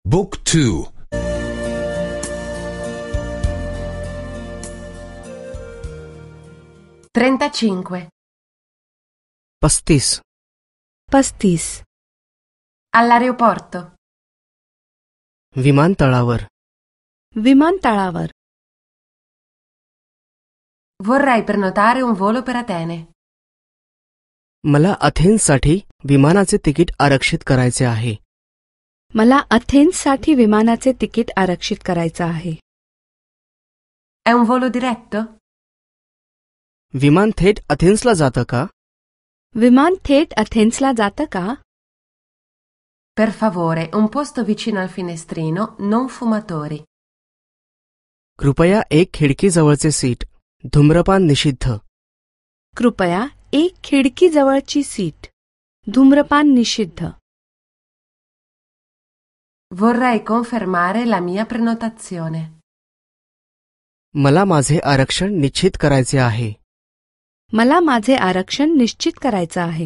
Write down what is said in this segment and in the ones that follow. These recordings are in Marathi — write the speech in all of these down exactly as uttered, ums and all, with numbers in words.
Book two. trentacinque. पस्तीस. पस्तीस. All'aeroporto. विमानतळावर. विमानतळावर. Vorrei prenotare un volo per Atene. मला अथेन्ससाठी विमानाचे तिकीट आरक्षित करायचे आहे. मला अथेन्ससाठी विमानाचे तिकीट आरक्षित करायचं आहे. È un volo diretto? विमान थेट अथेन्सला जातं का? विमान थेट अथेन्सला जातं का? Per favore, un posto vicino al finestrino, non fumatori. कृपया एक खिडकीजवळचे सीट. धूम्रपान निषिद्ध. कृपया एक खिडकीजवळची सीट. धूम्रपान निषिद्ध. Vorrei confermare la mia prenotazione. मला माझे आरक्षण निश्चित करायचे आहे. मला माझे आरक्षण निश्चित करायचं आहे.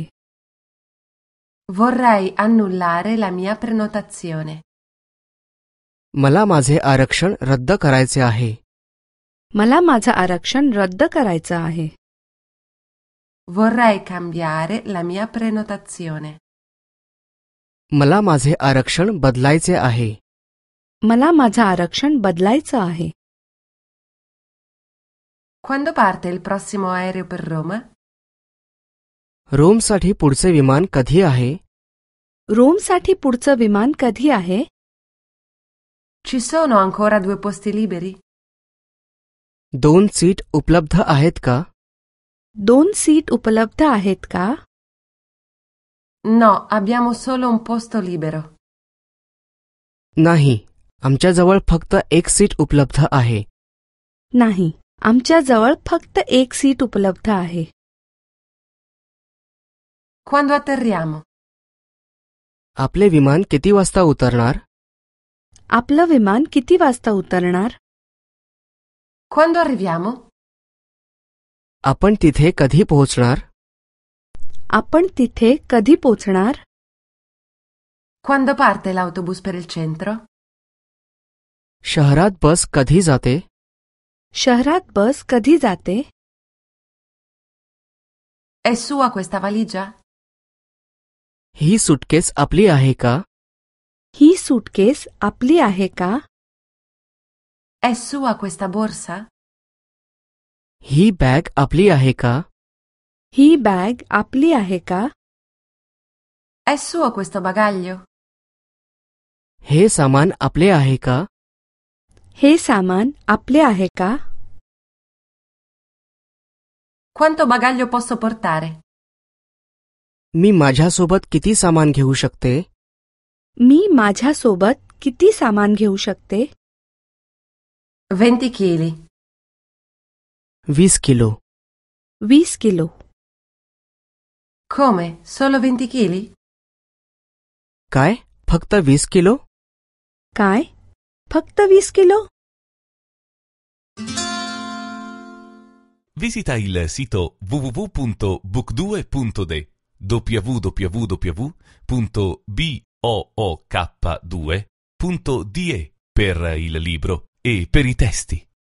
Vorrei annullare la mia prenotazione. मला माझे आरक्षण रद्द करायचे आहे. मला माझं आरक्षण रद्द करायचं आहे. Vorrei cambiare la mia prenotazione. मला माझे आरक्षण बदलायचे आहे. मला माझं आरक्षण बदलायचं आहे. Quando parte il prossimo aereo per Roma? रोमसाठी पुढचे विमान कधी आहे? रोमसाठी पुढचं विमान कधी आहे? Ci sono ancora due posti liberi? दोन सीट उपलब्ध आहेत का? दोन सीट उपलब्ध आहेत का? No, abbiamo solo un posto libero. नाही, आमच्याजवळ फक्त एक सीट उपलब्ध आहे. नाही, आमच्याजवळ फक्त एक सीट उपलब्ध आहे. Quando atterriamo? आपले विमान किती वाजता उतरणार? आपलं विमान किती वाजता उतरणार? Quando arriviamo? आपण तिथे कधी पोहोचणार? आपण तिथे कधी पोहोचणार? Quando parte l'autobus per il centro? शहरात बस कधी जाते? शहरात बस कधी जाते? È sua questa valigia? ही सुटकेस आपली आहे का? ही सूटकेस आपली आहे का? È sua questa borsa? ही बॅग आपली आहे का? ही बॅग आपली आहे का? È suo questo bagaglio? हे सामान आपले आहे का? हे सामान आपले आहे का? Quanto bagaglio posso portare? मी माझ्यासोबत किती सामान घेऊ शकते? मी माझ्यासोबत किती सामान घेऊ शकते? venti chili. वीस किलो. वीस kilo. Come? Solo venti chili? काय? फक्त वीस किलो? काय? फक्त वीस kilo? Visita il sito w w w punto book due punto d w w w punto book due punto d e per il libro e per i testi.